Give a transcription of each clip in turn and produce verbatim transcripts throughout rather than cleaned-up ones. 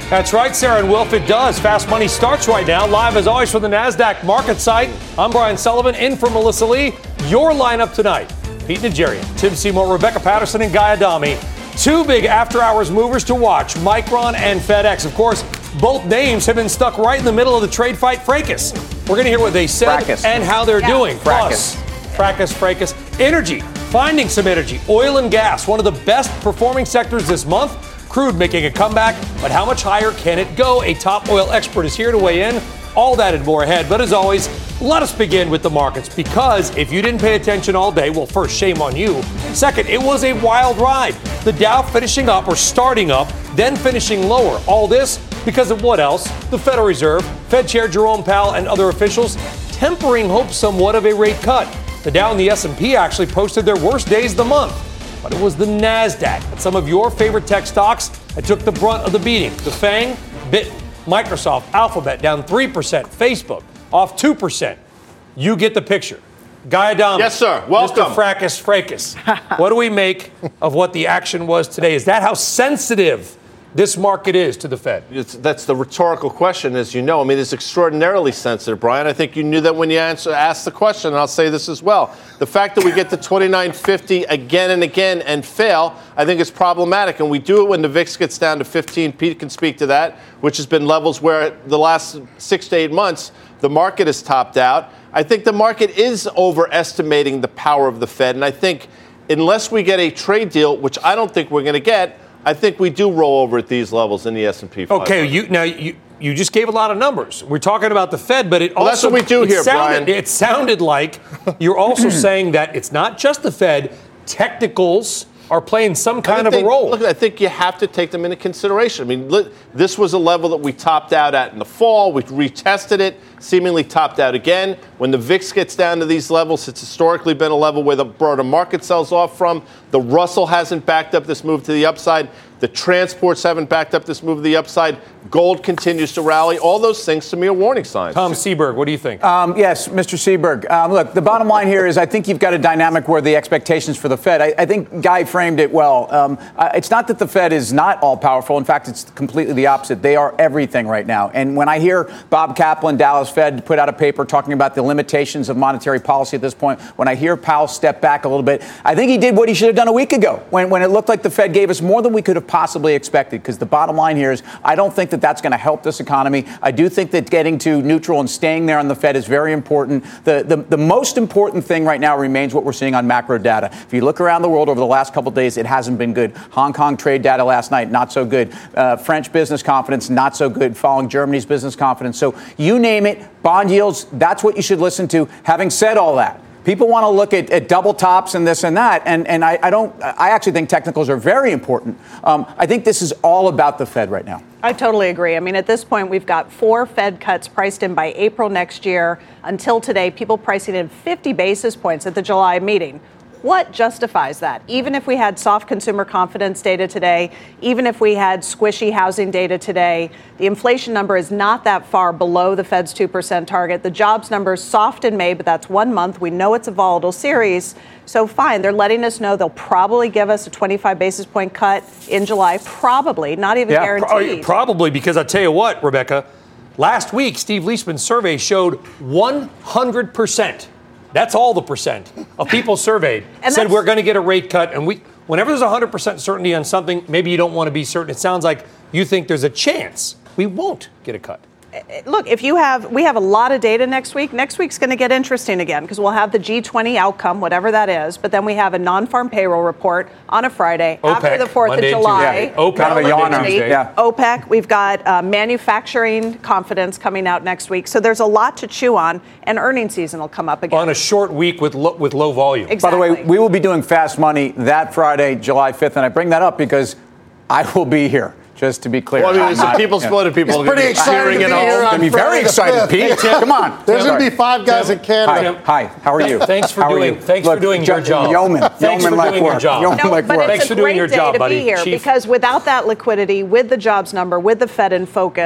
That's right, Sarah and Wilf, it does. Fast Money starts right now, live as always from the NASDAQ market site. I'm Brian Sullivan, in for Melissa Lee. Your lineup tonight, Pete Najarian, Tim Seymour, Rebecca Patterson, and Guy Adami. Two big after-hours movers to watch, Micron and FedEx. Of course, both names have been stuck right in the middle of the trade fight fracas. We're going to hear what they said Fracas. and how they're yeah. doing. Fracas. Plus, fracas, fracas. Energy, finding some energy. Oil and gas, one of the best performing sectors this month. Crude making a comeback, but how much higher can it go? A top oil expert is here to weigh in. All that and more ahead. But as always, let us begin with the markets, because if you didn't pay attention all day, well, first, shame on you. Second, it was a wild ride. The Dow finishing up or starting up, then finishing lower. All this because of what else? The Federal Reserve, Fed Chair Jerome Powell, and other officials tempering hope somewhat of a rate cut. The Dow and the S and P actually posted their worst days of the month. But it was the NASDAQ and some of your favorite tech stocks that took the brunt of the beating. The FANG, Bit, Microsoft, Alphabet down three percent, Facebook off two percent. You get the picture. Guy Adami. Yes, sir. Welcome. Mister Fracas Fracas. What do we make of what the action was today? Is that how sensitive this market is to the Fed? It's, that's the rhetorical question, as you know. I mean, it's extraordinarily sensitive, Brian. I think you knew that when you answer, asked the question, and I'll say this as well. The fact that we get to twenty-nine fifty again and again and fail, I think is problematic. And we do it when the V I X gets down to fifteen. Pete can speak to that, which has been levels where the last six to eight months, the market has topped out. I think the market is overestimating the power of the Fed. And I think unless we get a trade deal, which I don't think we're going to get, I think we do roll over at these levels in the S and P five hundred. Okay, you now you you just gave a lot of numbers. We're talking about the Fed, but it well, also that's what we do it here, sounded, Brian. It sounded like you're also saying that it's not just the Fed. Technicals are playing some kind of think, a role. Look, I think you have to take them into consideration. I mean, look, this was a level that we topped out at in the fall. We retested it, seemingly topped out again. When the V I X gets down to these levels, it's historically been a level where the broader market sells off from. The Russell hasn't backed up this move to the upside. The transports haven't backed up this move to the upside. Gold continues to rally. All those things to me are warning signs. Tom Seberg, what do you think? Um, yes, Mister Seberg. Um, look, the bottom line here is I think you've got a dynamic where the expectations for the Fed, I, I think Guy framed it well. Um, uh, it's not that the Fed is not all powerful. In fact, it's completely the opposite. They are everything right now. And when I hear Bob Kaplan, Dallas Fed, put out a paper talking about the limitations of monetary policy at this point, when I hear Powell step back a little bit, I think he did what he should have done a week ago when, when it looked like the Fed gave us more than we could have possibly expected. Because the bottom line here is I don't think that that's going to help this economy. I do think that getting to neutral and staying there on the Fed is very important. The, the, the most important thing right now remains what we're seeing on macro data. If you look around the world over the last couple of days, it hasn't been good. Hong Kong trade data last night, not so good. Uh, French business confidence, not so good, following Germany's business confidence. So you name it, bond yields, that's what you should listen to. Having said all that, people want to look at, at double tops and this and that, and, and I, I don't. I actually think technicals are very important. Um, I think this is all about the Fed right now. I totally agree. I mean, at this point, we've got four Fed cuts priced in by April next year. Until today, people pricing in fifty basis points at the July meeting. What justifies that? Even if we had soft consumer confidence data today, even if we had squishy housing data today, the inflation number is not that far below the Fed's two percent target. The jobs number is soft in May, but that's one month. We know it's a volatile series. So fine, they're letting us know they'll probably give us a twenty-five basis point cut in July. Probably, not even yeah, guaranteed. Pro- probably, because I'll tell you what, Rebecca, last week, Steve Leisman's survey showed one hundred percent. That's all the percent of people surveyed said we're going to get a rate cut. And we, whenever there's one hundred percent certainty on something, maybe you don't want to be certain. It sounds like you think there's a chance we won't get a cut. Look, if you have, we have a lot of data next week. Next week's going to get interesting again because we'll have the G twenty outcome, whatever that is. But then we have a non-farm payroll report on a Friday OPEC, after the fourth Monday of July. Yeah. OPEC, kind of a yawner. Yeah. OPEC. We've got uh, manufacturing confidence coming out next week. So there's a lot to chew on, and earnings season will come up again. On a short week with lo- with low volume. Exactly. By the way, we will be doing Fast Money that Friday, July fifth, and I bring that up because I will be here. Just to be clear. Well, I mean, some people yeah. spotted people It's pretty exciting to be here on Going to be very excited, Pete. Come on. There's going to be five guys in Canada. Hi. Hi. How are you? Thanks for How are doing. you? Thanks Look, for doing your job. Yeoman. Thanks Yeoman for like doing work. your job. Yeoman No, like but work. it's Thanks a for doing great your day job, to buddy. be here Chief. because without that liquidity, with the jobs number, with the Fed in focus,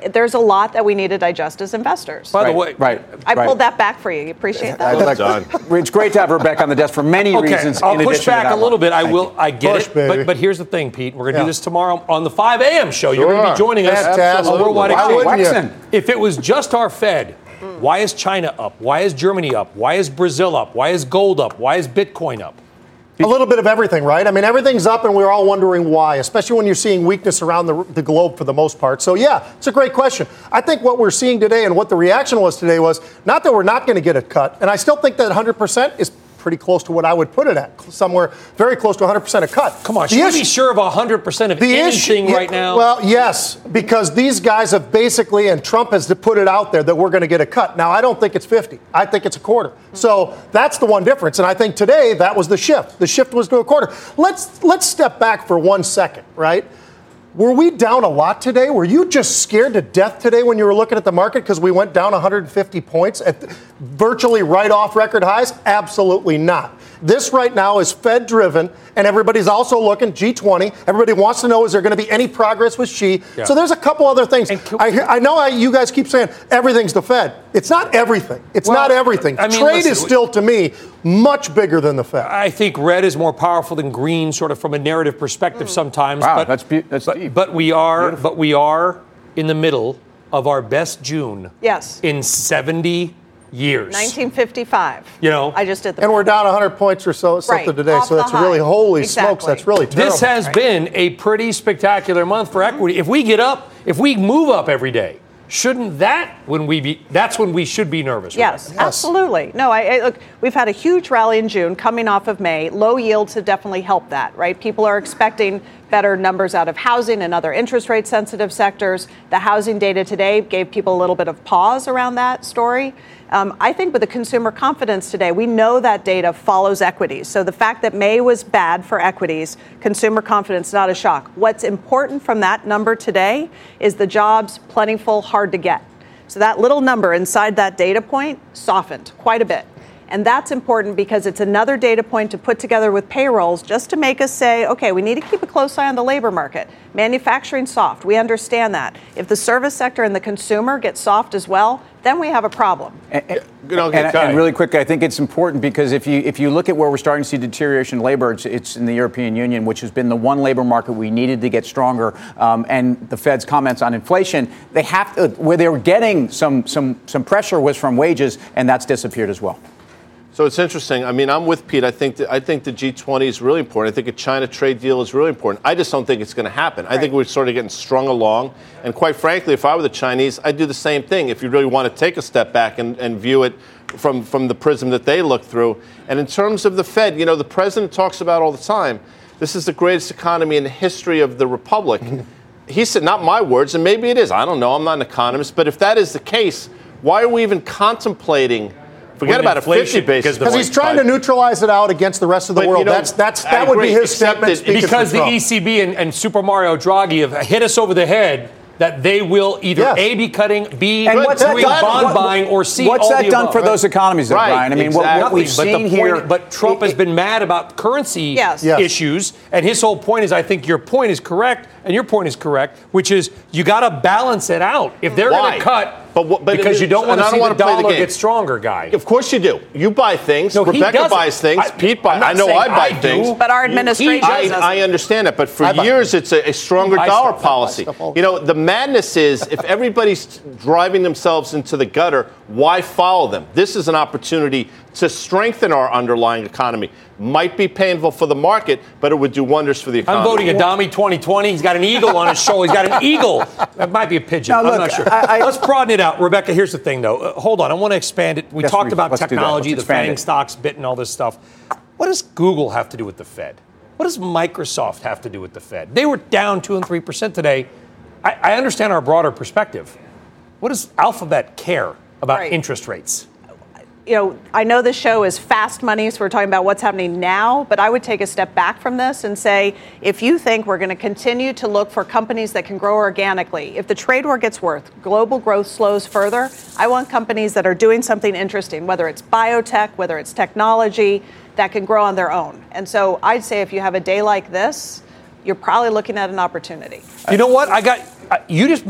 there's a lot that we need to digest as investors. By right, the way, right. I right. pulled that back for you. You appreciate that? Well done. It's great to have her back on the desk for many okay, reasons. I'll in push addition to back that a little one. bit. I Thank will. you. I get Push, it. baby. But but here's the thing, Pete. We're going to Yeah. do this tomorrow on the five a.m. show. You're going to Sure. be joining us Fantastic. on Worldwide Why Exchange. wouldn't you? If it was just our Fed, why is China up? Why is Germany up? Why is Brazil up? Why is gold up? Why is Bitcoin up? A little bit of everything, right? I mean, everything's up, and we're all wondering why, especially when you're seeing weakness around the, the globe for the most part. So, yeah, it's a great question. I think what we're seeing today and what the reaction was today was not that we're not going to get a cut, and I still think that one hundred percent is pretty close to what I would put it at, somewhere very close to one hundred percent a cut. Come on, The should we issue- be sure of one hundred percent of The anything issue, right now? Well, yes, because these guys have basically, and Trump has put it out there that we're going to get a cut. Now, I don't think it's fifty. I think it's a quarter. So that's the one difference. And I think today that was the shift. The shift was to a quarter. Let's let's step back for one second, right? Were we down a lot today? Were you just scared to death today when you were looking at the market because we went down one hundred fifty points at virtually right off record highs? Absolutely not. This right now is Fed driven, and everybody's also looking G twenty. Everybody wants to know, is there going to be any progress with Xi? Yeah. So there's a couple other things. Can, I, hear- I know I, you guys keep saying everything's the Fed. It's not everything. It's Well, not everything. I mean, Trade listen, is still, to me, much bigger than the Fed. I think red is more powerful than green, sort of from a narrative perspective sometimes. Wow, but, that's be- that's but, deep. but we are, but we are in the middle of our best June Yes. in seventy years. nineteen fifty-five. You know, I just did the And we're down one hundred points or so something Right, today. off So the that's really, high. holy Exactly. smokes, that's really terrible. This has been a pretty spectacular month for equity. If we get up, if we move up every day, shouldn't that when we be? That's when we should be nervous. Yes, Rebecca. absolutely. No, I, I look. We've had a huge rally in June, coming off of May. Low yields have definitely helped that, right? People are expecting better numbers out of housing and other interest rate sensitive sectors. The housing data today gave people a little bit of pause around that story. Um, I think with the consumer confidence today, we know that data follows equities. So the fact that May was bad for equities, consumer confidence, not a shock. What's important from that number today is the jobs plentiful, hard to get. So that little number inside that data point softened quite a bit. And that's important because it's another data point to put together with payrolls just to make us say, okay, we need to keep a close eye on the labor market. Manufacturing soft, we understand that. If the service sector and the consumer get soft as well, then we have a problem. And, and, You know, and- okay. and really quickly, I think it's important because if you if you look at where we're starting to see deterioration in labor, it's, it's in the European Union, which has been the one labor market we needed to get stronger. Um, and the Fed's comments on inflation, they have to, where they were getting some some some pressure was from wages, and that's disappeared as well. So it's interesting. I mean, I'm with Pete. I think that, I think the G twenty is really important. I think a China trade deal is really important. I just don't think it's going to happen. I think we're sort of getting strung along. And quite frankly, if I were the Chinese, I'd do the same thing. If you really want to take a step back and, and view it from, from the prism that they look through. And in terms of the Fed, you know, the president talks about all the time, this is the greatest economy in the history of the republic. He said, not my words, and maybe it is. I don't know. I'm not an economist. But if that is the case, why are we even contemplating? Forget When about a fifty inflation- basis Because he's trying to neutralize it out against the rest of the But, world. you know, that's that's I that would be agree, his except statement. that- speaking Because for the Trump. E C B and, and Super Mario Draghi have hit us over the head that they will either Yes. A, be cutting, B, And what's that doing done? bond What- buying, or C, What's all that the done above. for those economies, though, Right, Brian? I mean, what, what exactly. we've but seen the here. point, but Trump it- has been mad about currency Yes. Yes. issues, and his whole point is, I think your point is correct, and your point is correct, which is you got to balance it out. If they're going Why? to cut, But what- but because it- you don't want and I to don't see the wanna play the dollar game. get stronger, guy. Of course you do. You buy things. No, he Rebecca doesn't. buys things. I- Pete buys. I'm not I know saying I buy I do. things. But our administration I, doesn't. I understand that, but for I buy- years it's a, a stronger buy dollar stuff. I buy policy. stuff all- You know, the madness is if everybody's driving themselves into the gutter, why follow them? This is an opportunity to strengthen our underlying economy. Might be painful for the market, but it would do wonders for the economy. I'm voting Adami twenty twenty. He's got an eagle on his shoulder. He's got an eagle. That might be a pigeon. Now, I'm look, not sure. I- I- Let's broaden it out. Rebecca, here's the thing, though. Uh, hold on. I want to expand it. We Yes, talked we- about let's do that. technology, Let's the expand FANG it. stocks, bit, and all this stuff. What does Google have to do with the Fed? What does Microsoft have to do with the Fed? They were down two and three percent today. I, I understand our broader perspective. What does Alphabet care about Right. interest rates? You know, I know this show is fast money, so we're talking about what's happening now, but I would take a step back from this and say, if you think we're going to continue to look for companies that can grow organically, if the trade war gets worse, global growth slows further, I want companies that are doing something interesting, whether it's biotech, whether it's technology, that can grow on their own. And so I'd say if you have a day like this, you're probably looking at an opportunity. You know what? I got, I- you just made, s-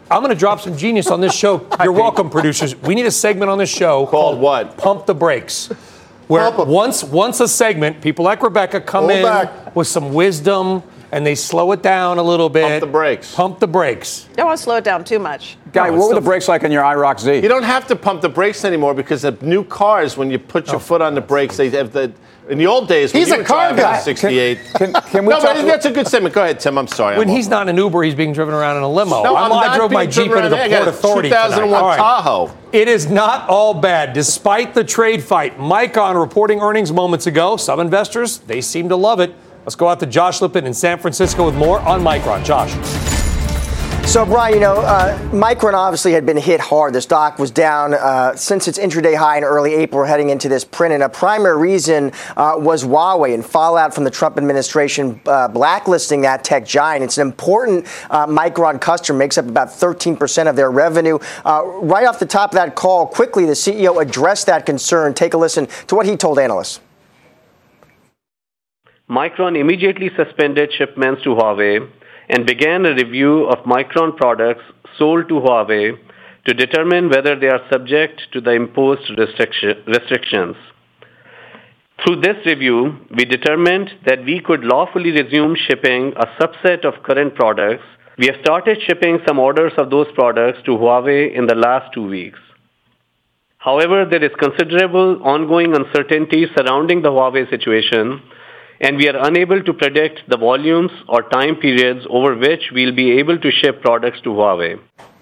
I'm going to drop some genius on this show. You're welcome, producers. We need a segment on this show called what? Pump the Brakes. Where once once a segment, people like Rebecca come Hold in back. with some wisdom and they slow it down a little bit. Pump the brakes. Pump the brakes. Don't want to slow it down too much. Guy, No, what were still- the brakes like on your IROC Z? You don't have to pump the brakes anymore because the new cars, when you put your foot on the brakes, they have the. In the old days, when He's you a were car driving guy. a sixty-eight. Can, can we No, talk but that's a good statement. Go ahead, Tim. I'm sorry. When I'm he's off. not in an Uber, he's being driven around in a limo. No, I'm, I'm I not drove my being Jeep driven into the around. I got Port a Authority two thousand one tonight. All right. Tahoe. It is not all bad. Despite the trade fight, Micron reporting earnings moments ago. Some investors, they seem to love it. Let's go out to Josh Lippin in San Francisco with more on Micron. Josh. So, Brian, you know, uh, Micron obviously had been hit hard. The stock was down uh, since its intraday high in early April heading into this print. And a primary reason uh, was Huawei and fallout from the Trump administration uh, blacklisting that tech giant. It's an important uh, Micron customer, makes up about thirteen percent of their revenue. Uh, right off the top of that call, quickly, the C E O addressed that concern. Take a listen to what he told analysts. Micron immediately suspended shipments to Huawei and began a review of Micron products sold to Huawei to determine whether they are subject to the imposed restriction, restrictions. Through this review, we determined that we could lawfully resume shipping a subset of current products. We have started shipping some orders of those products to Huawei in the last two weeks. However, there is considerable ongoing uncertainty surrounding the Huawei situation, and we are unable to predict the volumes or time periods over which we'll be able to ship products to Huawei.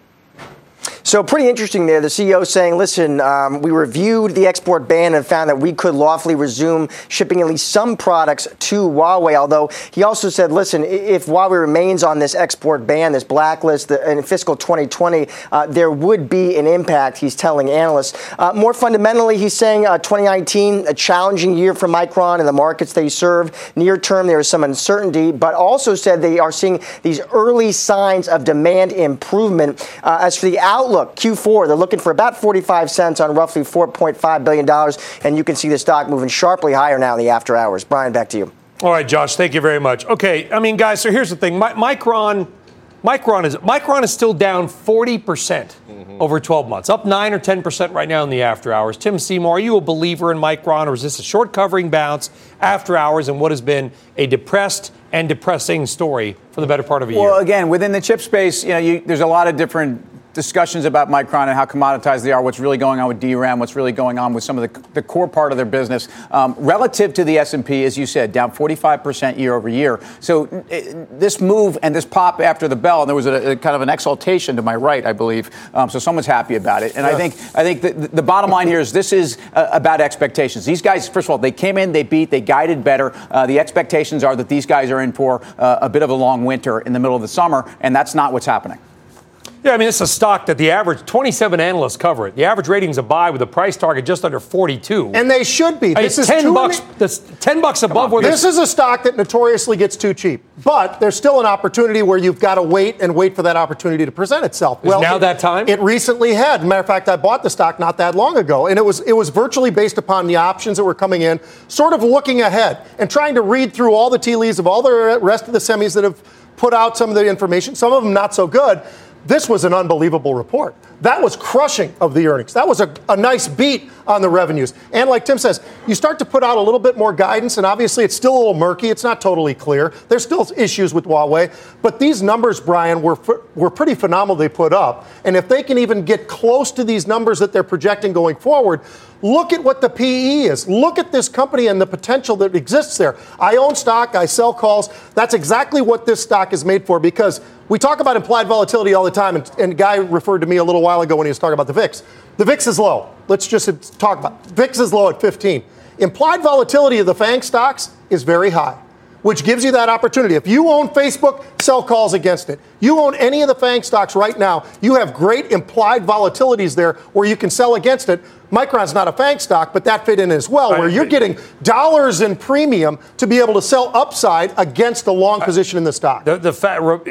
So pretty interesting there. The C E O saying, listen, um, we reviewed the export ban and found that we could lawfully resume shipping at least some products to Huawei, although he also said, listen, if Huawei remains on this export ban, this blacklist the, in fiscal twenty twenty, uh, there would be an impact, he's telling analysts. Uh, more fundamentally, he's saying uh, twenty nineteen, a challenging year for Micron and the markets they serve. Near term, there is some uncertainty, but also said they are seeing these early signs of demand improvement. Uh, as for the outlook, Q four, they're looking for about forty-five cents on roughly four point five billion dollars, and you can see the stock moving sharply higher now in the after hours. Brian, back to you. All right, Josh, thank you very much. Okay, I mean, guys, so here's the thing. Mi- Micron, Micron is Micron is still down forty percent mm-hmm. over twelve months, up nine or ten percent right now in the after hours. Tim Seymour, are you a believer in Micron, or is this a short covering bounce after hours and what has been a depressed and depressing story for the better part of a well, year? Well, again, within the chip space, you know, you, there's a lot of different discussions about Micron and how commoditized they are, what's really going on with D RAM, what's really going on with some of the, the core part of their business. Um, relative to the S and P, as you said, down forty-five percent year over year. So it, this move and this pop after the bell, and there was a, a kind of an exaltation to my right, I believe. Um, so someone's happy about it. And yeah. I think I think the, the bottom line here is this is uh, about expectations. These guys, first of all, they came in, they beat, they guided better. Uh, the expectations are that these guys are in for uh, a bit of a long winter in the middle of the summer, and that's not what's happening. Yeah, I mean, it's a stock that the average, twenty-seven analysts cover it. The average rating is a buy with a price target just under forty-two. And they should be. I This mean, is ten too bucks. many- That's ten bucks above where This is a stock that notoriously gets too cheap. But there's still an opportunity where you've got to wait and wait for that opportunity to present itself. Is now it, that time? It recently had. Matter of fact, I bought the stock not that long ago, and it was it was virtually based upon the options that were coming in, sort of looking ahead and trying to read through all the tea leaves of all the rest of the semis that have put out some of the information, some of them not so good. This was an unbelievable report. That was crushing of the earnings. That was a, a nice beat on the revenues. And like Tim says, you start to put out a little bit more guidance, and obviously it's still a little murky. It's not totally clear. There's still issues with Huawei. But these numbers, Brian, were, were pretty phenomenal they put up. And if they can even get close to these numbers that they're projecting going forward, look at what the P E is. Look at this company and the potential that exists there. I own stock. I sell calls. That's exactly what this stock is made for, because we talk about implied volatility all the time, and, and Guy referred to me a little while ago when he was talking about the V I X. The V I X is low. Let's just talk about it. V I X is low at fifteen. Implied volatility of the FANG stocks is very high, which gives you that opportunity. If you own Facebook, sell calls against it. You own any of the FANG stocks right now, you have great implied volatilities there where you can sell against it. Micron's not a FANG stock, but that fit in as well, where you're getting dollars in premium to be able to sell upside against the long position in the stock. The, the fa-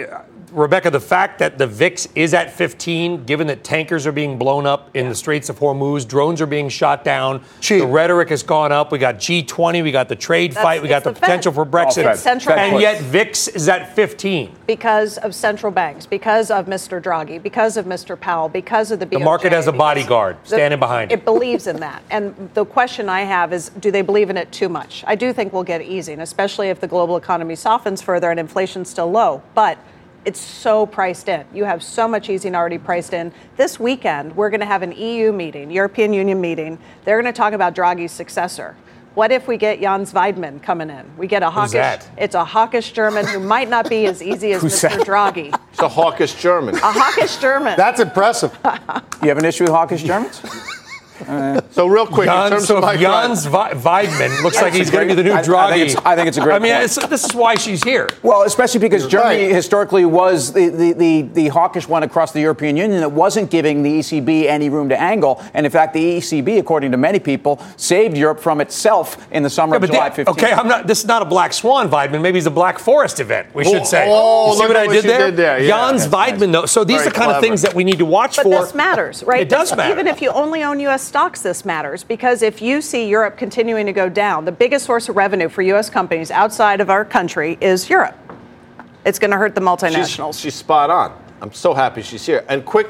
Rebecca, the fact that the V I X is at fifteen, given that tankers are being blown up in the Straits of Hormuz, drones are being shot down, Cheap. the rhetoric has gone up. We got G twenty, we got the trade That's- fight, we got the, the potential Fed. for Brexit. It's central and banks. yet V I X is at fifteen. Because of central banks, because of Mister Draghi, because of Mister Powell, because of the B O J. The market has a because bodyguard the- standing behind it. It believes in that. And the question I have is, do they believe in it too much? I do think we'll get easing, especially if the global economy softens further and inflation's still low. But it's so priced in. You have so much easing already priced in. This weekend, we're going to have an E U meeting, European Union meeting. They're going to talk about Draghi's successor. What if we get Jens Weidmann coming in? We get a hawkish. that? It's a hawkish German who might not be as easy as Who's Mister that? Draghi. It's a hawkish German. A hawkish German. That's impressive. You have an issue with hawkish Germans? So real quick, in Jans, terms so of if Mike Jans Vi- Weidmann looks like That's he's a going to be the new great- Draghi. I- I think it's- I think it's a great I mean, point. it's, this is why she's here. Well, especially because You're Germany right. historically was the, the, the, the hawkish one across the European Union that wasn't giving the E C B any room to angle. And in fact, the E C B, according to many people, saved Europe from itself in the summer Yeah, of but July they- fifteenth. okay, I'm not. This is not a black swan Weidmann. Maybe it's a black forest event. We should Oh, say. oh, You see look what at I what did you there? did there, yeah. Jans That's Weidmann, though. So these Very are the kind of clever. things that we need to watch But for. this matters, right? It does This- matter. Even if you only own U S stocks, this matters. Because if you see Europe continuing to go down, the biggest source of revenue for U S companies outside of our country is Europe. It's going to hurt the multinationals. She's, she's spot on. I'm so happy she's here. And quick,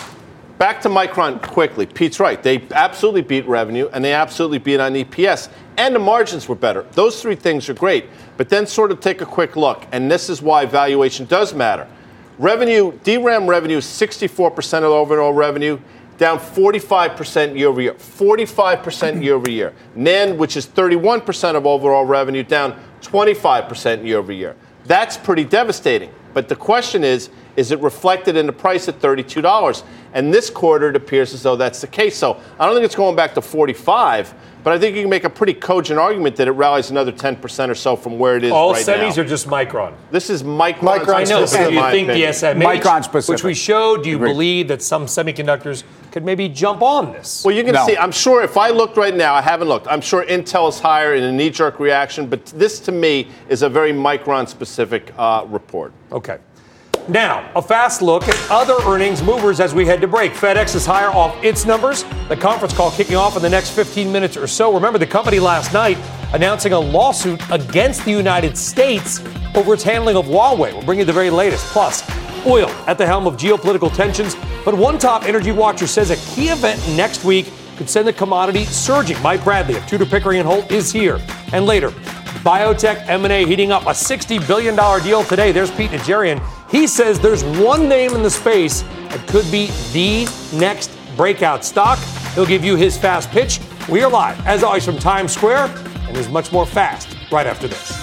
back to Micron quickly. Pete's right. They absolutely beat revenue, and they absolutely beat on E P S. And the margins were better. Those three things are great. But then sort of take a quick look, and this is why valuation does matter. Revenue, D RAM revenue is sixty-four percent of overall revenue, down forty-five percent year over year. forty-five percent year over year. NAND, which is thirty-one percent of overall revenue, down twenty-five percent year over year. That's pretty devastating. But the question is, is it reflected in the price at thirty-two dollars? And this quarter, it appears as though that's the case. So I don't think it's going back to forty-five, but I think you can make a pretty cogent argument that it rallies another ten percent or so from where it is All right semis now. are just Micron. This is Micron. Micron I know, but specific, do you my think the opinion. S M H, Micron specific. which we showed, do you Agreed. believe that some semiconductors could maybe jump on this? Well, you can No. see, I'm sure if I looked right now, I haven't looked, I'm sure Intel is higher in a knee-jerk reaction, but this to me is a very Micron-specific uh, report. Okay. Now, a fast look at other earnings movers as we head to break. FedEx is higher off its numbers. The conference call kicking off in the next fifteen minutes or so. Remember, the company last night announcing a lawsuit against the United States over its handling of Huawei. We'll bring you the very latest. Plus, oil at the helm of geopolitical tensions. But one top energy watcher says a key event next week could send the commodity surging. Mike Bradley of Tudor, Pickering and Holt is here. And later, biotech M and A heating up a sixty billion dollars deal today. There's Pete Najarian. He says there's one name in the space that could be the next breakout stock. He'll give you his fast pitch. We are live, as always, from Times Square, and there's much more fast right after this.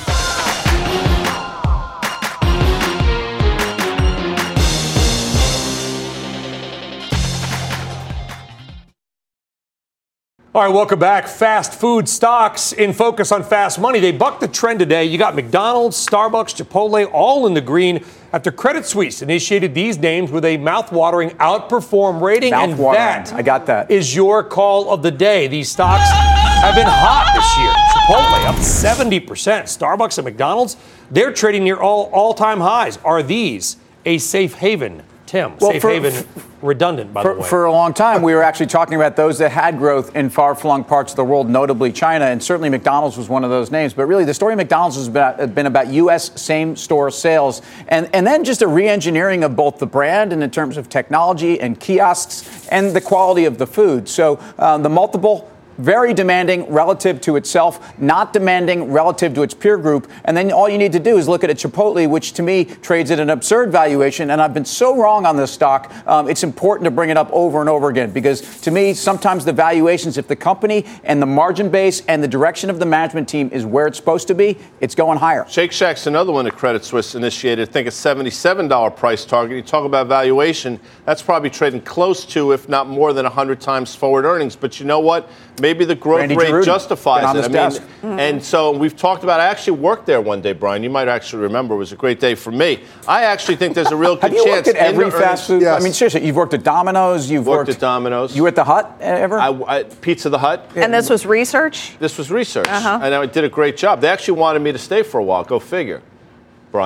All right, welcome back. Fast food stocks in focus on Fast Money. They bucked the trend today. You got McDonald's, Starbucks, Chipotle, all in the green after Credit Suisse initiated these names with a mouth-watering outperform rating. And Mouth-watering. that I got that. is your call of the day. These stocks have been hot this year. Chipotle up seventy percent. Starbucks and McDonald's, they're trading near all, all-time highs. Are these a safe haven, Tim? Well, safe for- haven redundant, by For, the way. for a long time, we were actually talking about those that had growth in far-flung parts of the world, notably China, and certainly McDonald's was one of those names. But really, the story of McDonald's has been, been about U S same-store sales, and, and then just a re-engineering of both the brand and in terms of technology and kiosks and the quality of the food. So uh, the multiple, very demanding relative to itself, not demanding relative to its peer group. And then all you need to do is look at a Chipotle, which to me trades at an absurd valuation. And I've been so wrong on this stock. Um, it's important to bring it up over and over again, because to me, sometimes the valuations, if the company and the margin base and the direction of the management team is where it's supposed to be, it's going higher. Shake Shack's another one that Credit Suisse initiated. I think a seventy-seven dollars price target. You talk about valuation, that's probably trading close to, if not more than one hundred times forward earnings. But you know what? Maybe the growth Randy rate Giroud, justifies been on it. this I mean, desk. and so we've talked about, I actually worked there one day, Brian. You might actually remember. It was a great day for me. I actually think there's a real good Have you chance. worked at every in the fast food? earnings- Yes. I mean, seriously, you've worked at Domino's. You've Worked worked at Domino's. You were at the Hut ever? I, I, Pizza the Hut. And this was research? This was research, Uh-huh. and I did a great job. They actually wanted me to stay for a while. Go figure, Brian.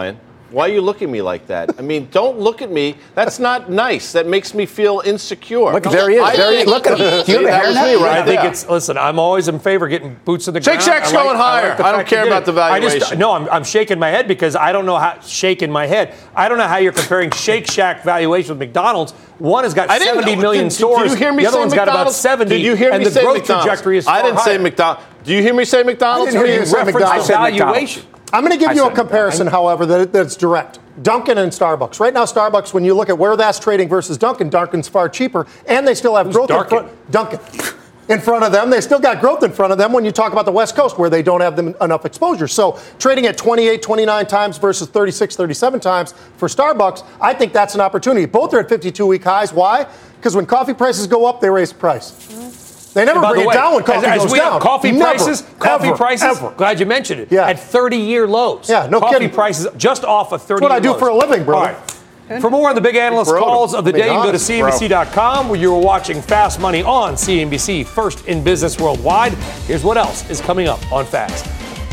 Why are you looking at me like that? I mean, don't look at me. That's not nice. That makes me feel insecure. Look, there he is. I, There he, look at him. See, that was me right I think there. it's, listen, I'm always in favor of getting boots in the Shake ground. Shack's I like- going higher. like the I don't fact you care did about it. the valuation. I just, no, I'm, I'm shaking my head because I don't know how, shaking my head. I don't know how you're comparing Shake Shack valuation with McDonald's. One has got I didn't seventy know. million Did- stores. Did you hear me the other say one's got about McDonald's? seventy. Did you hear and me the say growth McDonald's? trajectory is I far didn't say higher. McDonald's. Do you hear me say McDonald's? I didn't hear you say Reference McDonald's. the I said valuation. I'm going to give I you a said comparison, however, that, that's direct. Dunkin' and Starbucks. Right now, Starbucks, when you look at where that's trading versus Dunkin', Dunkin's far cheaper, and they still have Who's growth Dunkin'? in front. Dunkin'. In front of them, they still got growth in front of them when you talk about the West Coast where they don't have them enough exposure. So trading at twenty-eight, twenty-nine times versus thirty-six, thirty-seven times for Starbucks, I think that's an opportunity. Both are at fifty-two week highs. Why? Because when coffee prices go up, they raise the price. They never By bring the it way, down when coffee as, as goes we, down. Coffee Never, prices, coffee ever, prices. ever. Glad you mentioned it. Yeah. At thirty-year lows. Yeah, no coffee kidding. prices just off of thirty-year what I do lows. for a living, bro. All right. For more on the big analyst Bro, calls of the being day, go to honest, C N B C dot com where you're watching Fast Money on C N B C, first in business worldwide. Here's what else is coming up on Fast.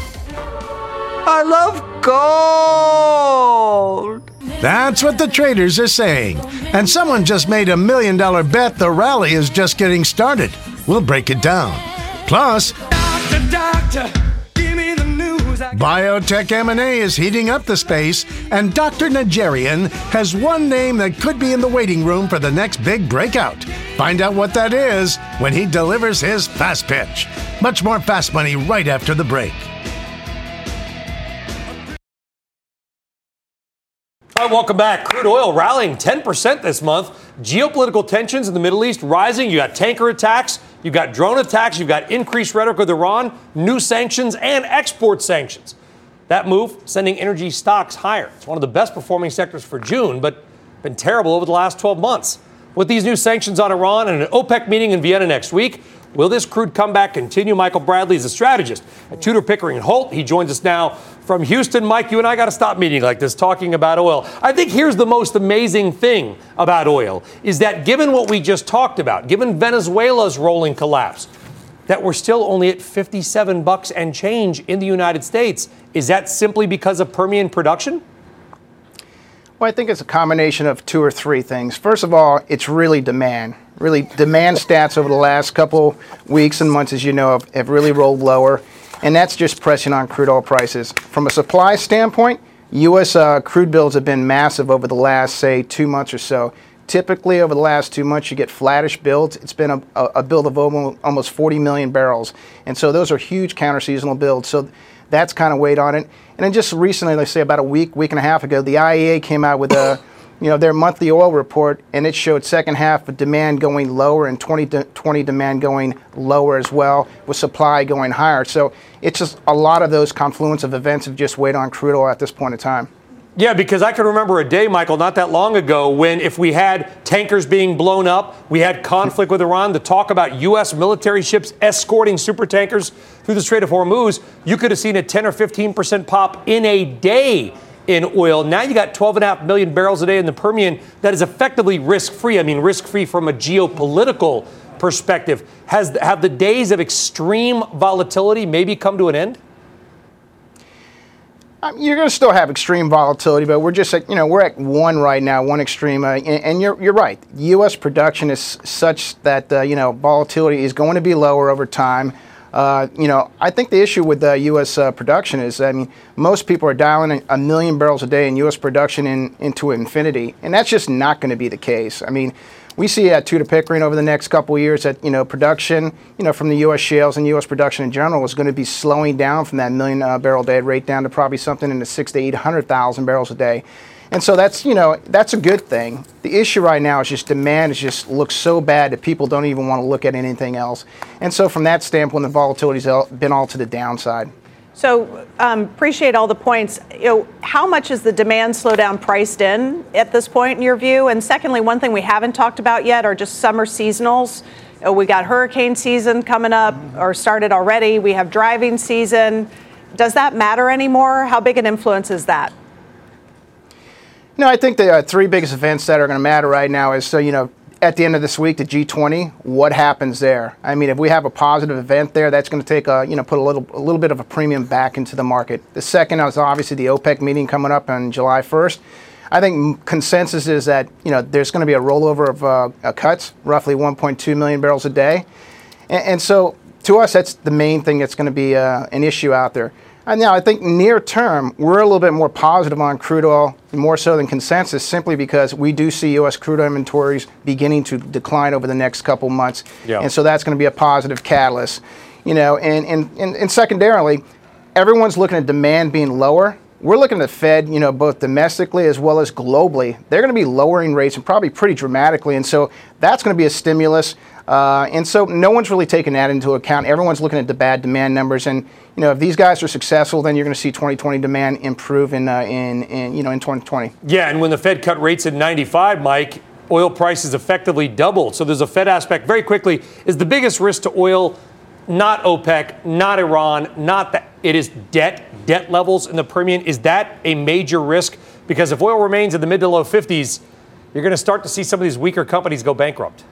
I love gold. That's what the traders are saying. And someone just made a million dollar bet the rally is just getting started. We'll break it down. Plus, Doctor, doctor, give me the news. I biotech M and A is heating up the space, and Doctor Nigerian has one name that could be in the waiting room for the next big breakout. Find out what that is when he delivers his fast pitch. Much more Fast Money right after the break. All right, welcome back. Crude oil rallying ten percent this month. Geopolitical tensions in the Middle East rising. You got tanker attacks. You've got drone attacks. You've got increased rhetoric with Iran, new sanctions, and export sanctions. That move sending energy stocks higher. It's one of the best performing sectors for June, but been terrible over the last twelve months. With these new sanctions on Iran and an OPEC meeting in Vienna next week, will this crude comeback continue? Michael Bradley is a strategist at Tudor, Pickering and Holt. He joins us now from Houston. Mike, you and I got to stop meeting like this, talking about oil. I think here's the most amazing thing about oil is that given what we just talked about, given Venezuela's rolling collapse, that we're still only at fifty-seven bucks and change in the United States. Is that simply because of Permian production? Well, I think it's a combination of two or three things. First of all, it's really demand. Really, demand stats over the last couple weeks and months, as you know, have, have really rolled lower, and that's just pressing on crude oil prices. From a supply standpoint, U S uh, crude builds have been massive over the last, say, two months or so. Typically, over the last two months, you get flattish builds. It's been a, a build of almost forty million barrels, and so those are huge counter-seasonal builds. So that's kind of weighed on it. And then just recently, let's say about a week, week and a half ago, the I E A came out with a, you know, their monthly oil report, and it showed second half of demand going lower and twenty twenty demand going lower as well, with supply going higher. So it's just a lot of those confluence of events have just weighed on crude oil at this point in time. Yeah, because I can remember a day, Michael, not that long ago, when if we had tankers being blown up, we had conflict with Iran, the talk about U S military ships escorting supertankers through the Strait of Hormuz, you could have seen a ten or fifteen percent pop in a day in oil. Now you got twelve and a half million barrels a day in the Permian that is effectively risk-free. I mean, risk-free from a geopolitical perspective. Has have the days of extreme volatility maybe come to an end? Um, you're going to still have extreme volatility, but we're just at, you know, we're at one right now, one extreme. Uh, and, and you're you're right. U S production is such that uh, you know volatility is going to be lower over time. Uh, you know, I think the issue with uh, U S uh, production is, I mean, most people are dialing a million barrels a day in U S production in, into infinity, and that's just not going to be the case. I mean, we see at Tudor Pickering over the next couple of years that, you know, production, you know, from the U S shales and U S production in general is going to be slowing down from that million uh, barrel a day rate down to probably something in the six to eight hundred thousand barrels a day. And so that's, you know, that's a good thing. The issue right now is just demand is just looks so bad that people don't even want to look at anything else. And so from that standpoint, the volatility's been all to the downside. So um, appreciate all the points. You know, how much is the demand slowdown priced in at this point in your view? And secondly, one thing we haven't talked about yet are just summer seasonals. You know, we got hurricane season coming up or started already. We have driving season. Does that matter anymore? How big an influence is that? No, I think the uh, three biggest events that are going to matter right now is, so, you know, at the end of this week, the G twenty, what happens there? I mean, if we have a positive event there, that's going to take a, you know, put a little a little bit of a premium back into the market. The second is obviously the OPEC meeting coming up on July first. I think consensus is that, you know, there's going to be a rollover of uh, cuts, roughly one point two million barrels a day. And, and so to us, that's the main thing that's going to be uh, an issue out there. And now I think near term, we're a little bit more positive on crude oil, more so than consensus, simply because we do see U S crude inventories beginning to decline over the next couple months. Yeah. And so that's going to be a positive catalyst. You know, and, and, and, and secondarily, everyone's looking at demand being lower. We're looking at the Fed, you know, both domestically as well as globally. They're going to be lowering rates and probably pretty dramatically. And so that's going to be a stimulus. Uh, and so no one's really taking that into account. Everyone's looking at the bad demand numbers. And, you know, if these guys are successful, then you're going to see twenty twenty demand improve in, uh, in, in, you know, in twenty twenty. Yeah, and when the Fed cut rates at ninety-five, Mike, oil prices effectively doubled. So there's a Fed aspect. Very quickly, is the biggest risk to oil not OPEC, not Iran, not that it is debt, debt levels in the Permian? Is that a major risk? Because if oil remains in the mid to low fifties, you're going to start to see some of these weaker companies go bankrupt.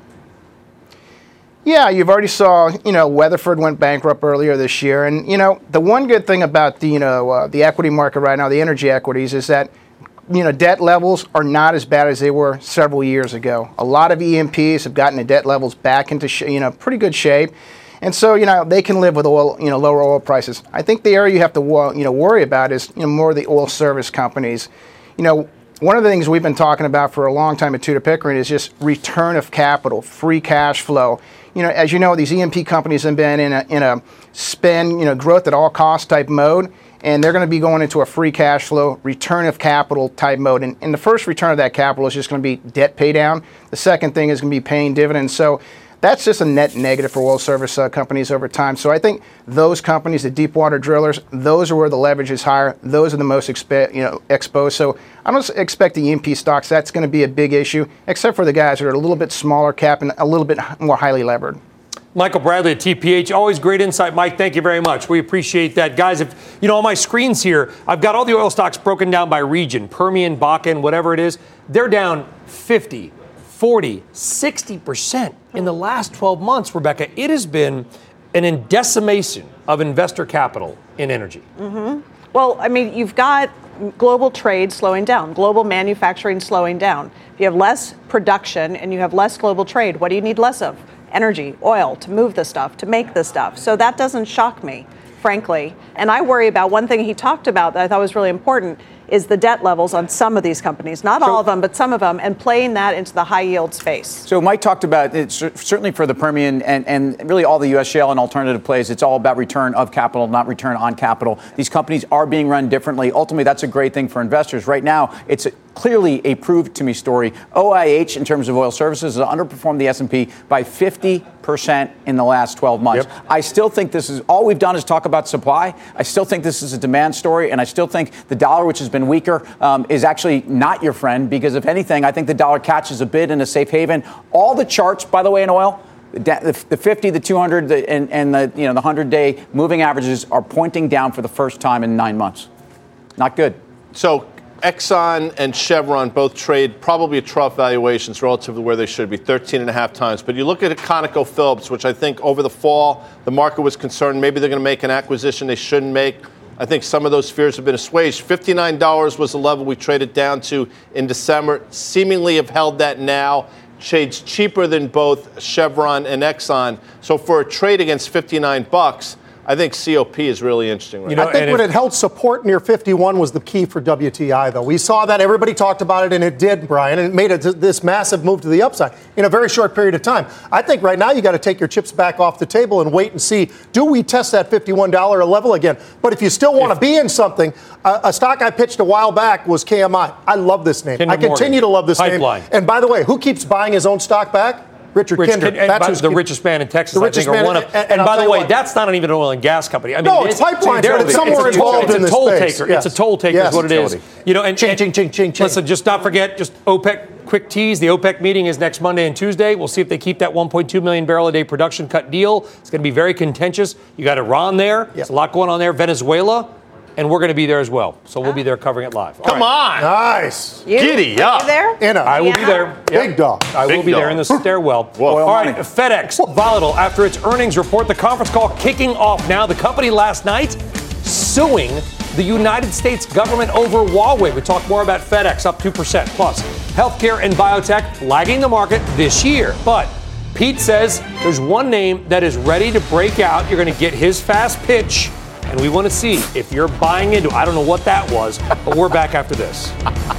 Yeah, you've already saw, you know, Weatherford went bankrupt earlier this year. And, you know, the one good thing about the, you know, uh, the equity market right now, the energy equities, is that, you know, debt levels are not as bad as they were several years ago. A lot of E M Ps have gotten the debt levels back into, sh- you know, pretty good shape. And so, you know, they can live with oil, you know, lower oil prices. I think the area you have to, you know, worry about is, you know, more of the oil service companies. You know, one of the things we've been talking about for a long time at Tudor Pickering is just return of capital, free cash flow. You know, as you know, these E M P companies have been in a in a spend, you know, growth at all costs type mode, and they're going to be going into a free cash flow, return of capital type mode. And, and the first return of that capital is just going to be debt pay down. The second thing is going to be paying dividends. So that's just a net negative for oil service uh, companies over time. So I think those companies, the deep water drillers, those are where the leverage is higher. Those are the most expe- you know, exposed. So I don't expect the E M P stocks. That's going to be a big issue, except for the guys that are a little bit smaller cap and a little bit more highly levered. Michael Bradley at T P H. Always great insight, Mike. Thank you very much. We appreciate that. Guys, if you know, on my screens here, I've got all the oil stocks broken down by region, Permian, Bakken, whatever it is. They're down fifty, forty, sixty percent in the last twelve months, Rebecca. It has been an indecimation of investor capital in energy. Mm-hmm. Well, I mean, you've got global trade slowing down, global manufacturing slowing down. If you have less production and you have less global trade, what do you need less of? Energy, oil, to move the stuff, to make the stuff. So that doesn't shock me, frankly. And I worry about one thing he talked about that I thought was really important is the debt levels on some of these companies, not all of them, but some of them, and playing that into the high yield space. So Mike talked about it, certainly for the Permian and, and really all the U S shale and alternative plays, it's all about return of capital, not return on capital. These companies are being run differently. Ultimately, that's a great thing for investors. Right now, it's a, clearly a prove to me story. O I H, in terms of oil services, has underperformed the S and P by fifty percent in the last twelve months. Yep. I still think this is, all we've done is talk about supply. I still think this is a demand story, and I still think the dollar, which has been weaker, um, is actually not your friend, because if anything, I think the dollar catches a bid in a safe haven. All the charts, by the way, in oil, the, the fifty, the two hundred, the, and, and the you know the hundred-day moving averages are pointing down for the first time in nine months. Not good. So Exxon and Chevron both trade probably at trough valuations relative to where they should be, thirteen and a half times. But you look at ConocoPhillips, which I think over the fall, the market was concerned maybe they're going to make an acquisition they shouldn't make. I think some of those fears have been assuaged. fifty-nine dollars was the level we traded down to in December. Seemingly have held that now. Trades cheaper than both Chevron and Exxon. So for a trade against fifty-nine bucks, I think C O P is really interesting right you know, now. I think when it held support near fifty-one was the key for W T I, though. We saw that. Everybody talked about it, and it did, Brian, and it made it this massive move to the upside in a very short period of time. I think right now you got to take your chips back off the table and wait and see, do we test that fifty-one dollars level again? But if you still want to be in something, uh, a stock I pitched a while back was K M I. I love this name. Kinder I continue Morgan. to love this Pipeline. name. And by the way, who keeps buying his own stock back? Richard Rich Kinder. Kin- That's by, who's the keep- richest man in Texas, the richest I think, man, or one of. and- And, and I'll by the tell way, you what. that's not even an oil and gas company. I mean, No, it it's is- pipelines, they're- but it's somewhere a- involved it's in a this toll space. taker. Yes. It's a toll taker Yes. is what it is. You know, and, Ching, and ching, ching, ching, ching. Listen, just not forget, just OPEC, quick tease. The OPEC meeting is next Monday and Tuesday. We'll see if they keep that one point two million barrel a day production cut deal. It's going to be very contentious. You got Iran there. Yep. There's a lot going on there. Venezuela. and we're going to be there as well. So we'll be there covering it live. All Come right. on. Nice. You, Giddy are up. you there? In a, I will be there. Yep. Big dog. I will Big be dog. there in the stairwell. Whoa. All right, FedEx, volatile after its earnings report. The conference call kicking off now. The company last night suing the United States government over Huawei. We talk more about FedEx, up two percent. Plus, healthcare and biotech lagging the market this year. But Pete says there's one name that is ready to break out. You're going to get his fast pitch, and we want to see if you're buying into it. I don't know what that was, but we're back after this.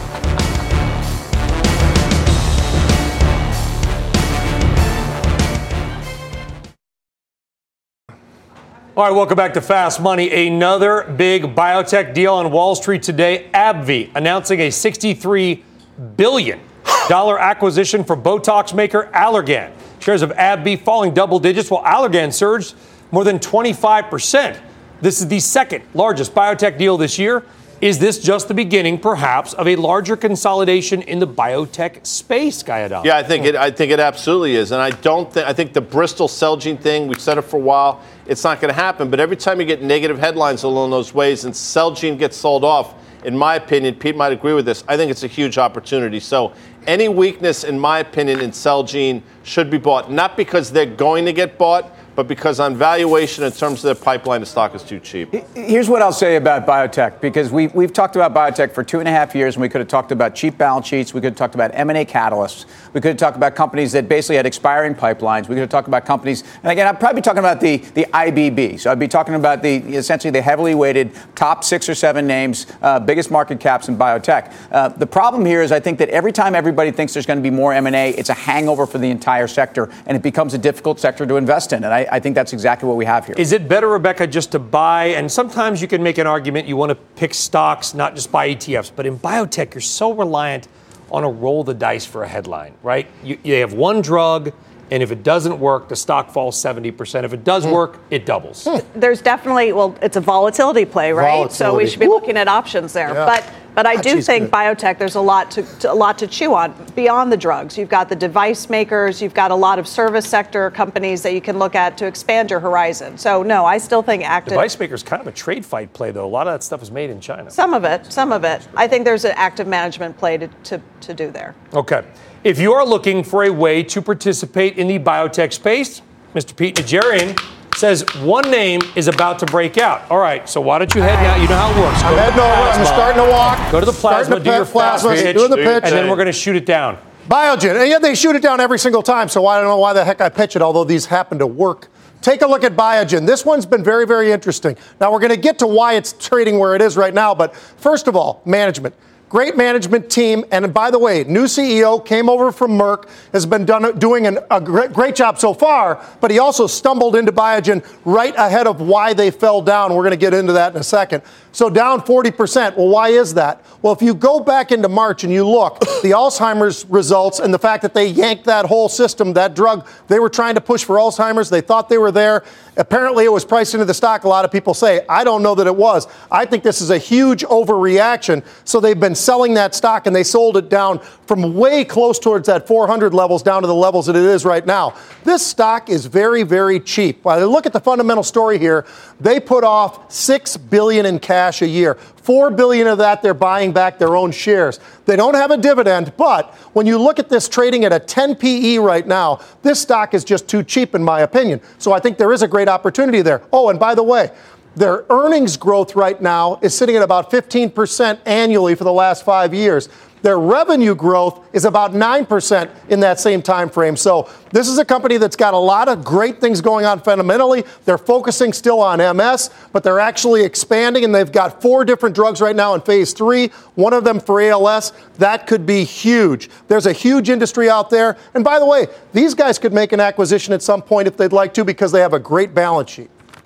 All right, welcome back to Fast Money. Another big biotech deal on Wall Street today. AbbVie announcing a sixty-three billion dollars acquisition for Botox maker Allergan. Shares of AbbVie falling double digits while Allergan surged more than twenty-five percent. This is the second largest biotech deal this year. Is this just the beginning, perhaps, of a larger consolidation in the biotech space, Guy Adal? Yeah, I think it. I think it absolutely is, and I don't think. I think the Bristol Celgene thing. We've said it for a while. It's not going to happen. But every time you get negative headlines along those ways, and Celgene gets sold off, in my opinion, Pete might agree with this. I think it's a huge opportunity. So any weakness, in my opinion, in Celgene should be bought, not because they're going to get bought, but because on valuation in terms of their pipeline, the stock is too cheap. Here's what I'll say about biotech, because we, we've talked about biotech for two and a half years, and we could have talked about cheap balance sheets. We could have talked about M and A catalysts. We could have talked about companies that basically had expiring pipelines. We could have talked about companies, and again, I'd probably be talking about the, the I B B. So I'd be talking about the essentially the heavily weighted top six or seven names, uh, biggest market caps in biotech. Uh, the problem here is I think that every time everybody thinks there's going to be more M and A, it's a hangover for the entire sector, and it becomes a difficult sector to invest in. And I, I think that's exactly what we have here. Is it better, Rebecca, just to buy? And sometimes you can make an argument you want to pick stocks, not just buy E T Fs. But in biotech, you're so reliant on a roll the dice for a headline, right? You, you have one drug, and if it doesn't work, the stock falls seventy percent. If it does mm. work, it doubles. Mm. There's definitely, well, it's a volatility play, right? Volatility. So we should be looking at options there. Yeah. But but I God, do think good. biotech, there's a lot to, to a lot to chew on beyond the drugs. You've got the device makers, you've got a lot of service sector companies that you can look at to expand your horizon. So no, I still think active. Device makers kind of a trade fight play, though. A lot of that stuff is made in China. Some of it, some of it. I think there's an active management play to, to, to do there. Okay. If you are looking for a way to participate in the biotech space, Mister Pete Najarian says one name is about to break out. All right, so why don't you head now? You know how it works. Go I'm heading over. I'm starting to walk. Go to the plasma, Starting to do your plasma, fast pitch, doing the pitch. and then we're going to shoot it down. Biogen. And yet they shoot it down every single time, so I don't know why the heck I pitch it, although these happen to work. Take a look at Biogen. This one's been very, very interesting. Now, we're going to get to why it's trading where it is right now, but first of all, management. Great management team. And by the way, new C E O came over from Merck, has been done, doing an, a great, great job so far, but he also stumbled into Biogen right ahead of why they fell down. We're going to get into that in a second. So down forty percent. Well, why is that? Well, if you go back into March and you look, the Alzheimer's results and the fact that they yanked that whole system, that drug they were trying to push for Alzheimer's, they thought they were there. Apparently, it was priced into the stock. A lot of people say, I don't know that it was. I think this is a huge overreaction. So they've been selling that stock, and they sold it down from way close towards that four hundred levels down to the levels that it is right now. This stock is very, very cheap. When I look at the fundamental story here, they put off six billion dollars in cash a year. four billion dollars of that, they're buying back their own shares. They don't have a dividend, but when you look at this trading at a ten P E right now, this stock is just too cheap, in my opinion. So I think there is a great opportunity there. Oh, and by the way, their earnings growth right now is sitting at about fifteen percent annually for the last five years. Their revenue growth is about nine percent in that same time frame. So this is a company that's got a lot of great things going on fundamentally. They're focusing still on M S, but they're actually expanding, and they've got four different drugs right now in phase three, one of them for A L S. That could be huge. There's a huge industry out there. And by the way, these guys could make an acquisition at some point if they'd like to, because they have a great balance sheet.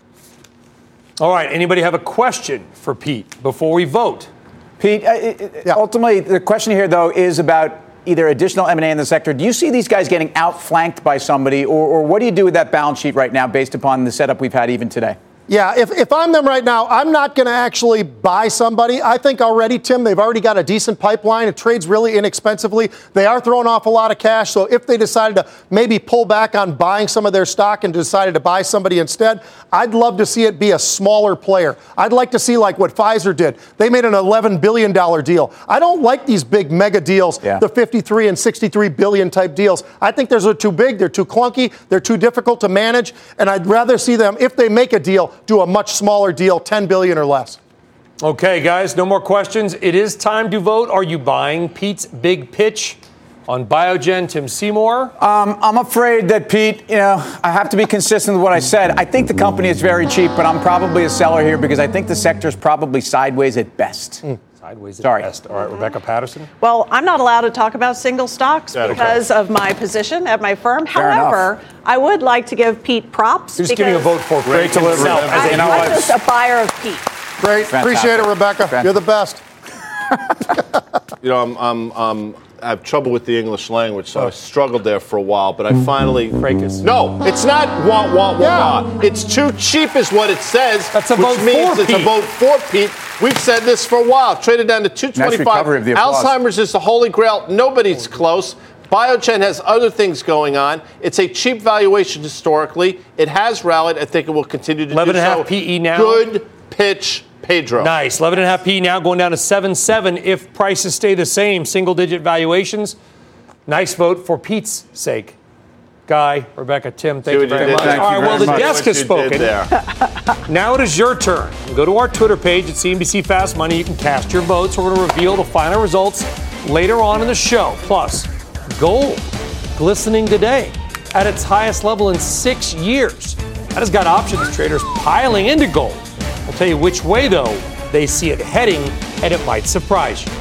All right, anybody have a question for Pete before we vote? Pete, uh, yeah. ultimately, the question here, though, is about either additional M and A in the sector. Do you see these guys getting outflanked by somebody, or, or what do you do with that balance sheet right now based upon the setup we've had even today? Yeah, if, if I'm them right now, I'm not going to actually buy somebody. I think already, Tim, they've already got a decent pipeline. It trades really inexpensively. They are throwing off a lot of cash. So if they decided to maybe pull back on buying some of their stock and decided to buy somebody instead, I'd love to see it be a smaller player. I'd like to see like what Pfizer did. They made an eleven billion dollars deal. I don't like these big mega deals, yeah. the fifty-three and sixty-three billion type deals. I think those are too big. They're too clunky. They're too difficult to manage. And I'd rather see them, if they make a deal, do a much smaller deal, ten billion dollars or less. Okay, guys, no more questions. It is time to vote. Are you buying Pete's big pitch on Biogen? Tim Seymour? Um, I'm afraid that, Pete, you know, I have to be consistent with what I said. I think the company is very cheap, but I'm probably a seller here because I think the sector is probably sideways at best. Mm. Sideways at Sorry. best. All right, Rebecca Patterson? Well, I'm not allowed to talk about single stocks Yeah, because okay. of my position at my firm. Fair However, enough. I would like to give Pete props. You're just because giving a vote for Great Pete delivery. himself. I, You know I'm what? just a buyer of Pete. Great. Fantastic. Appreciate it, Rebecca. Fantastic. You're the best. You know, I'm, I'm, I'm, I have trouble with the English language, so I struggled there for a while, but I finally. Fracas. No, it's not wah, wah, wah, Yeah. wah. It's too cheap, is what it says. That's a which vote means for it's Pete. a vote for Pete. We've said this for a while. Traded down to two twenty-five. recovery of the applause. Alzheimer's is the holy grail. Nobody's close. Biogen has other things going on. It's a cheap valuation historically. It has rallied. I think it will continue to eleven do and a so. half P E now. Good pitch, Pedro. Nice. eleven and a half P now going down to seven seven if prices stay the same. Single-digit valuations. Nice vote for Pete's sake. Guy, Rebecca, Tim, thank See you what very did much. there? All right, well, the See desk what has you spoken. did there. Now it is your turn. Go to our Twitter page at C N B C Fast Money. You can cast your votes. We're going to reveal the final results later on in the show. Plus, gold glistening today at its highest level in six years. That has got options traders piling into gold. I'll tell you which way, though, they see it heading, and it might surprise you.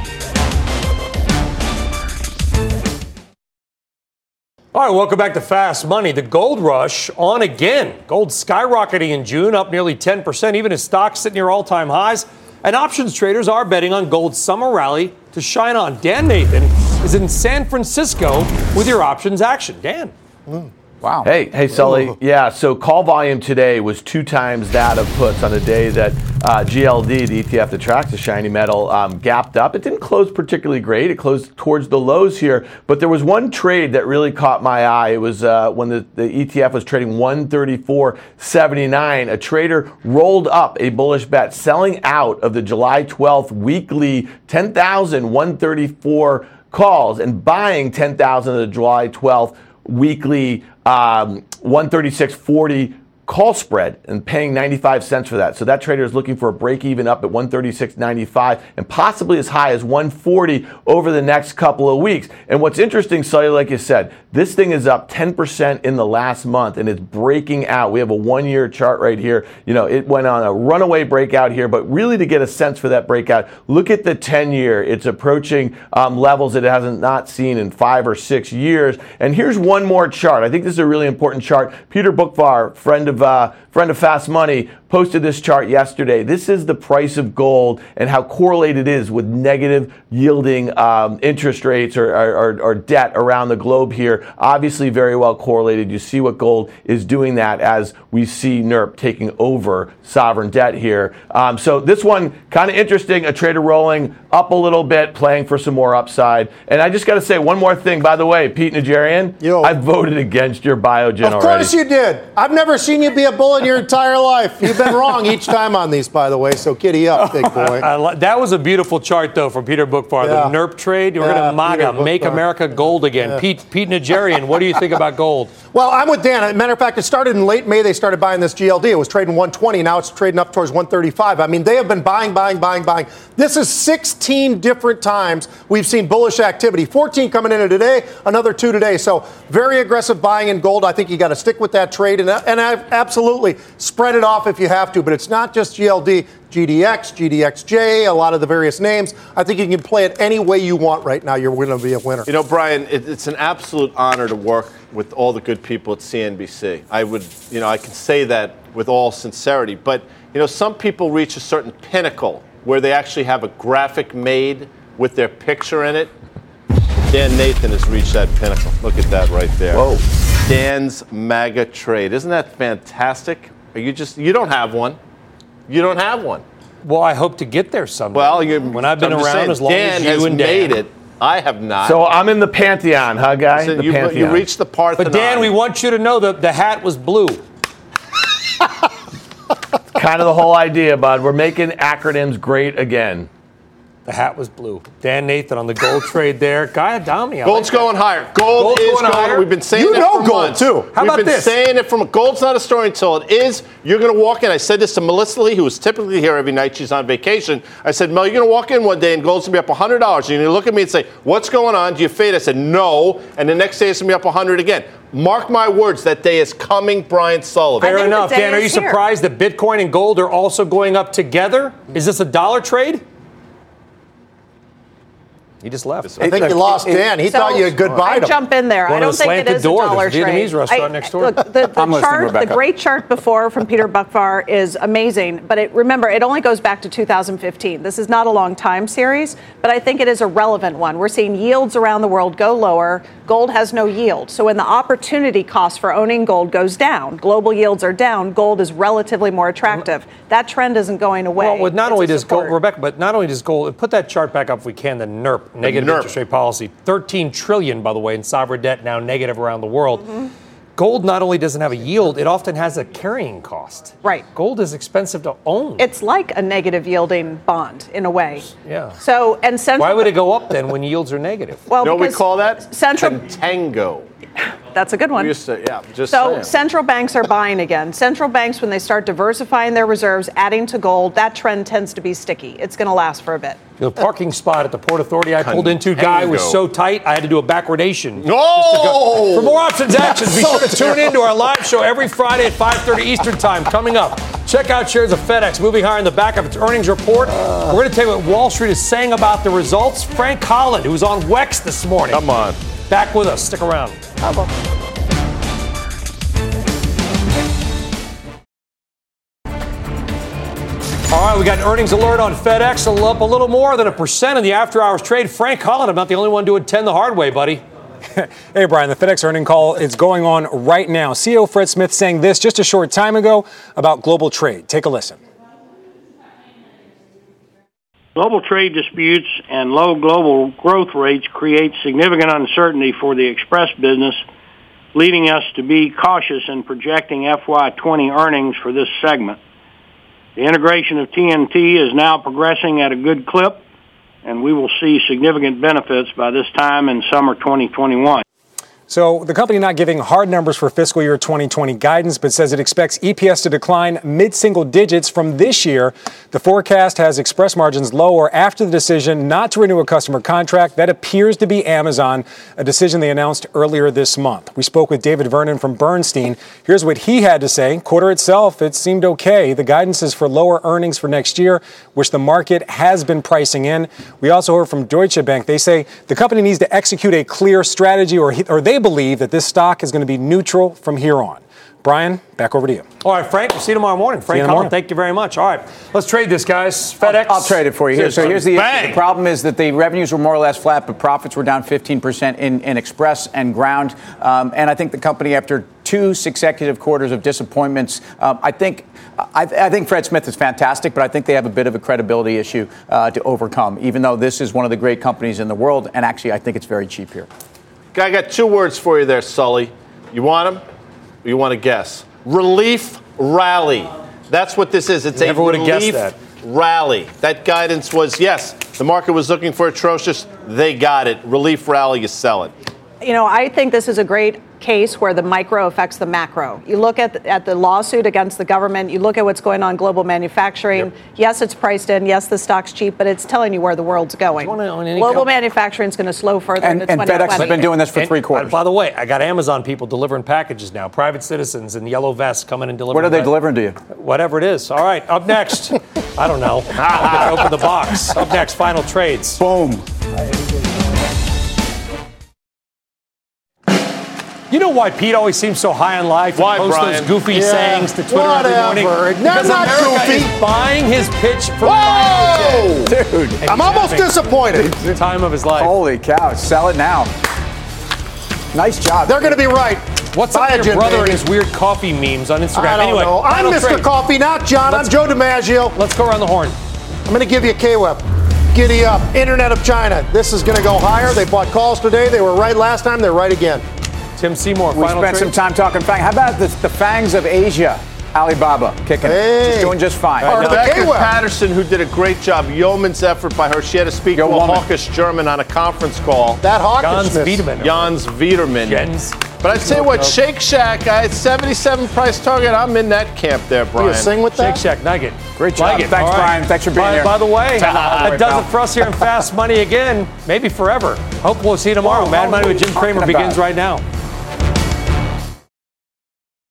All right, welcome back to Fast Money. The gold rush on again. Gold skyrocketing in June, up nearly ten percent, even as stocks sit near all-time highs. And options traders are betting on gold's summer rally to shine on. Dan Nathan is in San Francisco with your options action. Dan. Mm. Wow. Hey, hey, Sully. Yeah, so call volume today was two times that of puts on a day that uh, G L D, the E T F that tracks the shiny metal, um, gapped up. It didn't close particularly great. It closed towards the lows here, but there was one trade that really caught my eye. It was uh, when the, the E T F was trading one thirty-four seventy-nine. A trader rolled up a bullish bet, selling out of the July twelfth weekly ten thousand one thirty-four calls and buying ten thousand of the July twelfth weekly um, one thirty-six forty call spread and paying ninety-five cents for that. So that trader is looking for a break even up at one thirty-six ninety-five and possibly as high as one forty over the next couple of weeks. And what's interesting, Sully, like you said, this thing is up ten percent in the last month and it's breaking out. We have a one-year chart right here. You know, it went on a runaway breakout here, but really to get a sense for that breakout, look at the ten-year. It's approaching um, levels it hasn't not seen in five or six years. And here's one more chart. I think this is a really important chart. Peter Bookvar, friend of uh, friend of Fast Money, posted this chart yesterday. This is the price of gold and how correlated it is with negative yielding um, interest rates or, or, or debt around the globe here. Obviously very well correlated. You see what gold is doing that as we see N E R P taking over sovereign debt here. Um, so this one, kind of interesting, a trader rolling up a little bit, playing for some more upside. And I just got to say one more thing, by the way, Pete Nigerian, Yo. I voted against your Biogen Of already. course you did. I've never seen you be a bull in your entire life. You've been wrong each time on these, by the way, so giddy up, big boy. I li- that was a beautiful chart, though, from Peter Bookvar. Yeah. The N E R P trade. We're Yeah, going to Peter MAGA, make Bookvar. America gold again. Yeah. Pete, Pete Nigerian, what do you think about gold? Well, I'm with Dan. As a matter of fact, it started in late May. They started buying this G L D. It was trading one twenty. Now it's trading up towards one thirty-five. I mean, they have been buying, buying, buying, buying. This is sixteen different times we've seen bullish activity. fourteen coming in today, another two today. So very aggressive buying in gold. I think you got to stick with that trade and, and absolutely spread it off if you have to. But it's not just G L D. G D X, G D X J, a lot of the various names. I think you can play it any way you want right now. You're going to be a winner. You know, Brian, it, it's an absolute honor to work with all the good people at C N B C. I would, you know, I can say that with all sincerity. But, you know, some people reach a certain pinnacle where they actually have a graphic made with their picture in it. Dan Nathan has reached that pinnacle. Look at that right there. Whoa. Dan's MAGA trade. Isn't that fantastic? Are you just, you don't have one. You don't have one. Well, I hope to get there someday. Well, you, when I've been I'm around saying, as long Dan as you has and Dan. made it. I have not. So I'm in the pantheon, huh, guy? So the you, pantheon. you reached the Parthenon. But Dan, we want you to know that the hat was blue. Kind of the whole idea, bud. We're making acronyms great again. The hat was blue. Dan Nathan on the gold trade there. Guy Adami. Gold's like going higher. Gold Gold's is going going. higher? We've been saying You it know for gold, months. too. How We've about been this? saying it from gold's not a story until it is. You're going to walk in. I said this to Melissa Lee, who is typically here every night. She's on vacation. I said, Mel, you're going to walk in one day and gold's going to be up one hundred dollars. And you're going to look at me and say, what's going on? Do you fade? I said, no. And the next day it's going to be up one hundred again. Mark my words, that day is coming, Brian Sullivan. Fair think the enough. day Dan, are you is here. surprised that Bitcoin and gold are also going up together? Is this a dollar trade? He just left. I think you lost Dan. He So, thought you had goodbye I to him. jump in there. Going I to don't the think it slanted is door. a dollar There's a trade. Vietnamese restaurant next door. Look, the, the I'm listening, chart, the Rebecca. great chart before from Peter Buckvar is amazing. But it, remember, it only goes back to two thousand fifteen. This is not a long time series, but I think it is a relevant one. We're seeing yields around the world go lower. Gold has no yield. So when the opportunity cost for owning gold goes down, global yields are down, gold is relatively more attractive. That trend isn't going away. Well, with not It's only a does gold, support. Rebecca, but not only does gold, put that chart back up if we can, the NERP, negative NERP. interest rate policy. thirteen trillion, by the way, in sovereign debt now negative around the world. Mm-hmm. Gold not only doesn't have a yield, it often has a carrying cost. Right. Gold is expensive to own. It's like a negative yielding bond in a way. Yeah. So, and central. Why would it go up then when yields are negative? Well, You know what we because call that? Central. Contango. That's a good one. We used to, yeah, just So saying. central banks are buying again. Central banks, when they start diversifying their reserves, adding to gold, that trend tends to be sticky. It's going to last for a bit. The parking spot at the Port Authority I pulled into, guy was Contango. so tight I had to do a backwardation. No! For more options actions, be sure to tune in to our live show every Friday at five thirty Eastern Time. Coming up, check out shares of FedEx moving higher in the back of its earnings report. We're going to tell you what Wall Street is saying about the results. Frank Holland, who was on Wex this morning. Come on. Back with us. Stick around. All right, we got an earnings alert on FedEx, up a little more than a percent in the after-hours trade. Frank Holland, I'm not the only one to attend the hard way, buddy. Hey, Brian, the FedEx earning call is going on right now. C E O Fred Smith saying this just a short time ago about global trade. Take a listen. Global trade disputes and low global growth rates create significant uncertainty for the express business, leading us to be cautious in projecting F Y twenty earnings for this segment. The integration of T N T is now progressing at a good clip, and we will see significant benefits by this time in summer twenty twenty-one. So the company not giving hard numbers for fiscal year twenty twenty guidance, but says it expects E P S to decline mid-single digits from this year. The forecast has express margins lower after the decision not to renew a customer contract. That appears to be Amazon, a decision they announced earlier this month. We spoke with David Vernon from Bernstein. Here's what he had to say. Quarter itself, it seemed okay. The guidance is for lower earnings for next year, which the market has been pricing in. We also heard from Deutsche Bank. They say the company needs to execute a clear strategy, or, or they believe that this stock is going to be neutral from here on. Brian, back over to you. All right, Frank, we'll see you tomorrow morning. Frank you in the Holland, morning. thank you very much. All right, let's trade this, guys. FedEx. I'll, I'll trade it for you. Here. So here's the Bang. issue. The problem is that the revenues were more or less flat, but profits were down fifteen percent in, in Express and Ground. Um, and I think the company, after two consecutive quarters of disappointments, um, I think I, I think Fred Smith is fantastic, but I think they have a bit of a credibility issue uh, to overcome, even though this is one of the great companies in the world. And actually, I think it's very cheap here. I got two words for you there, Sully. You want them? Or you want to guess? Relief rally. That's what this is. It's Never a would have guessed relief that. rally. That guidance was, yes, the market was looking for atrocious. They got it. Relief rally, you sell it. You know, I think this is a great case where the micro affects the macro. You look at the, at the lawsuit against the government. You look at what's going on in global manufacturing. Yep. Yes, it's priced in. Yes, the stock's cheap, but it's telling you where the world's going. Global manufacturing is going to slow further And, into and twenty twenty. FedEx has been doing this for And, three uh, quarters. by the way, I got Amazon people delivering packages now. Private citizens in yellow vests coming and delivering. What are they that- delivering to you? Whatever it is. All right, up next. I don't know. I'm going to open the box. Up next, final trades. Boom. You know why Pete always seems so high on life? Why, and posts Brian? those goofy Yeah, sayings to Twitter every morning? whatever. No, Because not America goofy. is buying his pitch for Whoa! Dude. And I'm he's almost having disappointed. the time of his life. Holy cow. Sell it now. Nice job. They're going to be right. What's up Bye, with your Jim brother Baby. and his weird coffee memes on Instagram? I don't anyway, know. I'm final Mister trade. Coffee, not John. Let's- I'm Joe DiMaggio. Let's go around the horn. I'm going to give you a K-Web. Giddy up. Internet of China. This is going to go higher. They bought calls today. They were right last time. They're right again. Tim Seymour, We final spent trade. some time talking FANG. How about the, the FANGs of Asia? Alibaba kicking Hey. it. Just doing just fine. Part of the Rebecca K-Web. Patterson, who did a great job, yeoman's effort by her. She had to speak Yo, to a woman. hawkish German on a conference call. That Jans hawkishness. Wiedemann. Jans Wiederman. Jens. But I tell you what, Shake Shack, I had seventy-seven price target. I'm in that camp there, Do Brian. you sing with Shake that? Shack Nugget. Great job. Like it. Thanks, All Brian. Thanks for being by, here. By the way, Time out. that Wait, does pal. it for us here in Fast Money again. Maybe forever. Hope we'll see you tomorrow. Whoa, Mad whoa, Money what with are Jim you Cramer talking begins about? right now.